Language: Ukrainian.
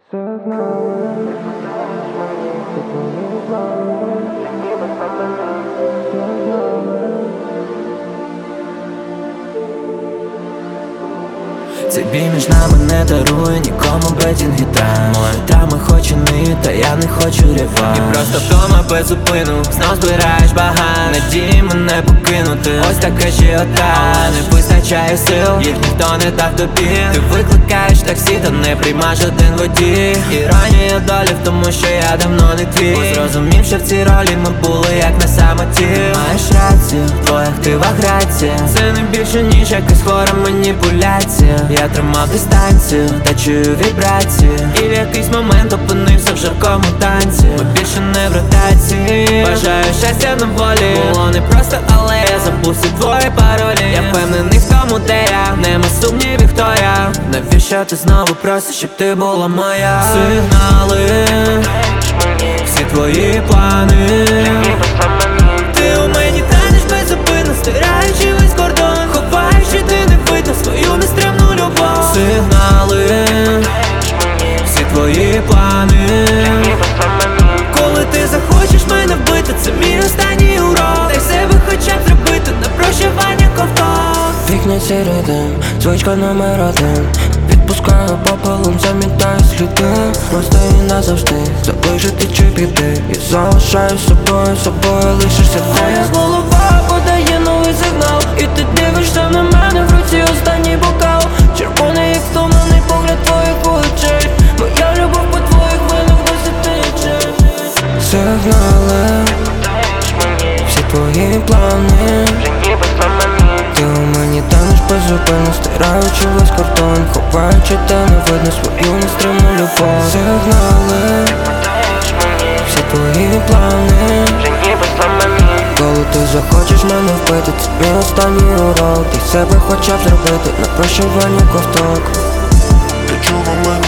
Цей бій між нами не дарує нікому бредінг-гітар. Мої травми хоч і ниють, та я не хочу реванш. І просто вдома без зупину знов збираєш багаж. Надії мене покинути, ось таке ажіотаж. Але не вистачає сил, їх ніхто не дав тобі. Ти викликаєш таксі, та не приймаш один водій. Іронія долі в тому, що я давно не твій. Бо зрозумів, що в цій ролі ми були як на самоті. Маєш рацію, в твоїх активах грація. Це не більше ніж якась хвора маніпуляція. Я тримав дистанцію, та чую вібрації. І в якийсь момент опинився в жаркому танці. Ми більше не в ротації. Бажаю щастя на волі. Було не просто, але я забув всі твої паролі. Я впевнений в тому, де я, нема сумнівів, хто я. Навіщо ти знову просиш, щоб ти була моя? Сигнали, всі твої плани. Ти у мені танеш беззупинно, стираючи весь кордон. Ховаєш, що ти не видно свою нестримну любов. Сигнали, всі твої плани. Коли ти захочеш мене вбити, це мій останній урок. Дай себе хоча б зробити на прощавання ковток. Вікна сірий дим, звичка номер один. Відпускаю попелом, замітаю сліди. Просто і назавжди залишити чи піти. І залишаю собою лишишся ти. Моя голова подає новий сигнал. І ти дивишся на мене, в руці останній бокал. Червоний, як втомлений погляд твоїх очей. Моя любов по твоїх винах досі тече. Сигнали, всі твої плани. Ти у мені танеш беззупинно, стираючи весь кордон. Ховаючи, де не видно свою нестримну любов. Сигнали, всі твої плани. Коли ти захочеш мене вбити, це мій останній урок. Дай себе хоча б зробити на прощавання ковток. Ти чула мене?